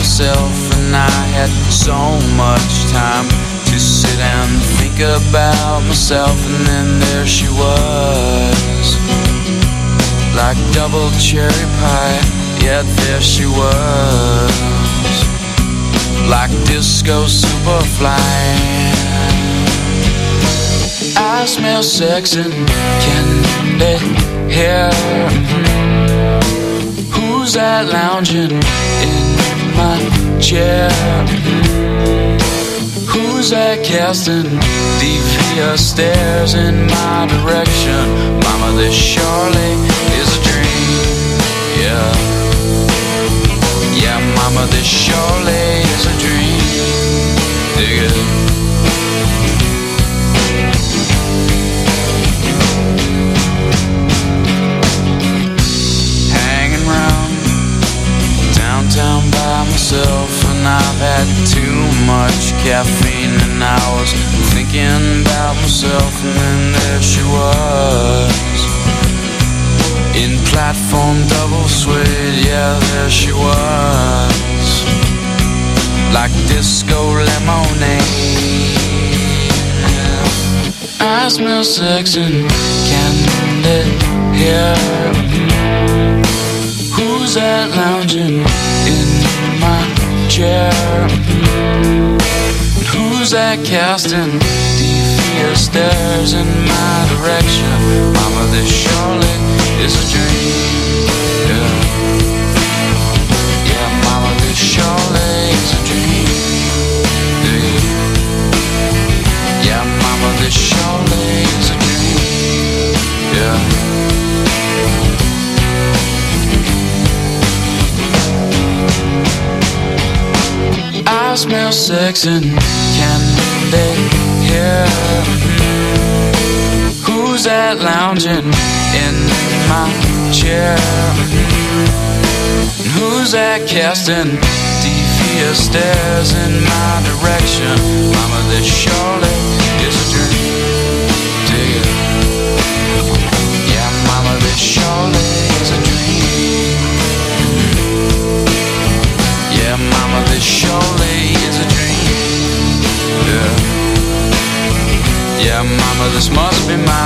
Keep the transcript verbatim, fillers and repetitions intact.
myself, and I had so much time to sit and think about myself. And then there she was, like double cherry pie. Yeah, there she was, like disco superfly. I smell sex and candy hair. Who's that lounging in my chair? Who's that casting devious stares in my direction? Mama, this surely is a dream. Yeah, yeah, mama, this surely is a dream. Dig it. Down by myself, and I've had too much caffeine, and I was thinking about myself. And then there she was, in platform double suede. Yeah, there she was, like disco lemonade. I smell sex and candy here. Who's that lounging in my chair? Who's that casting devious stares in my direction? Mama, this surely is a dream. Yeah, yeah, mama, this surely is a dream. Yeah, yeah, mama, this surely is a dream. Yeah. I smell sex and candy here. Who's that lounging in my chair? Who's that casting devious stares in my direction? Mama, this surely is a dream. Dig it. Yeah, mama, this surely is a dream. Yeah, mama, this surely is a dream. Yeah, yeah, mama, this must be mine.